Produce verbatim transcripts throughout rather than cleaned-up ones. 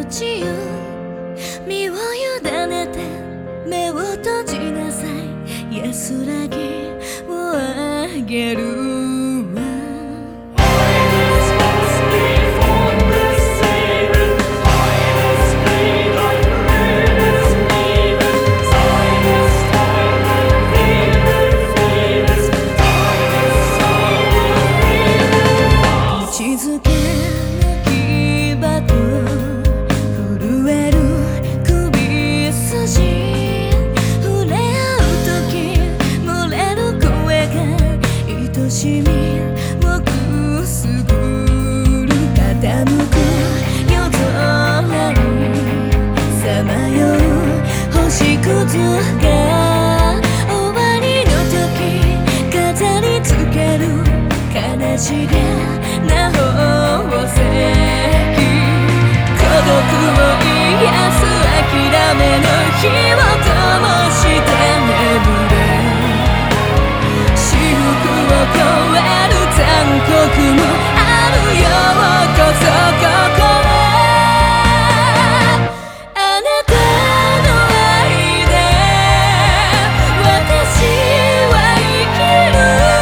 ちよ身を委ねて目を閉じなさい安らぎをあげるわ静けな牙と震える首筋触れ合う時漏れる声が愛しみをくすぐる傾く夜空にさまよう星屑が終わりの時飾りつける悲しげな宝石孤独を癒す諦めの火を灯して眠れ至福を超える残酷もあるようこそここはあなたの愛で私は生きる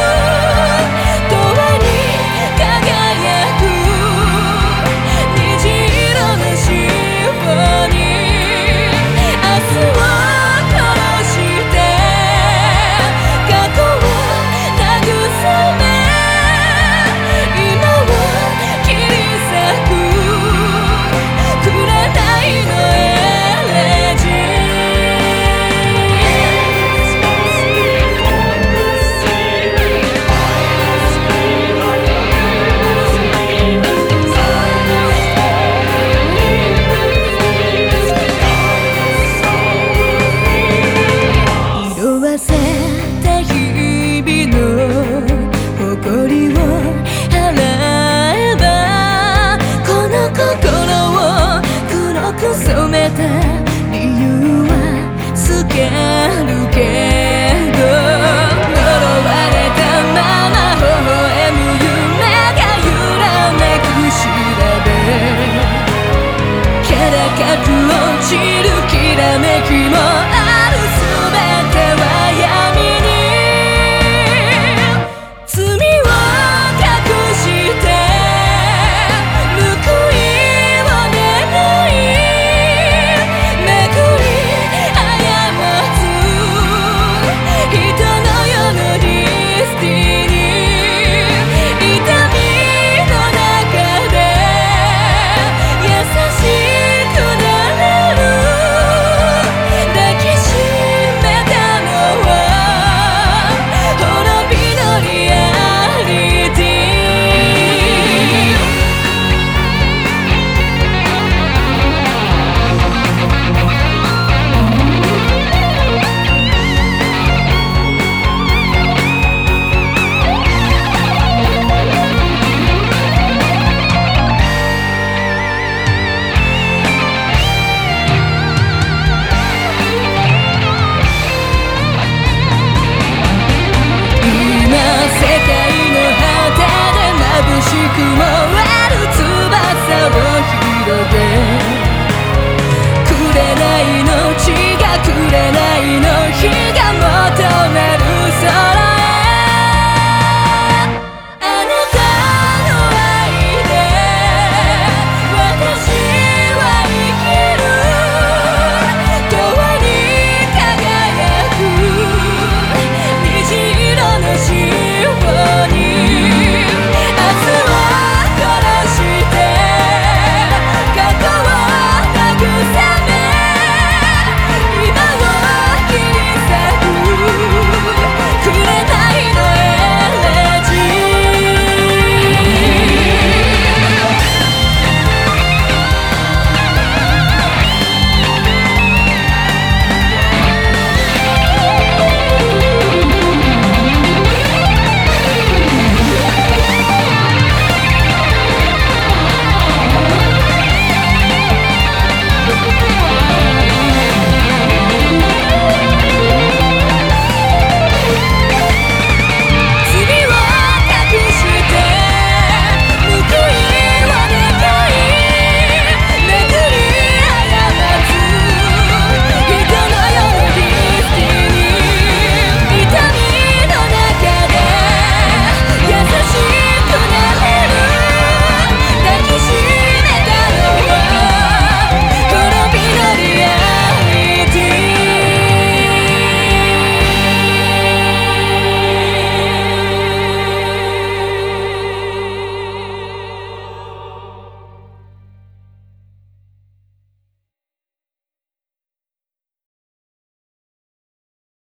染めた理由は透けるけど呪われたまま微笑む夢が揺らめく調べからかく落ちるきらめきもある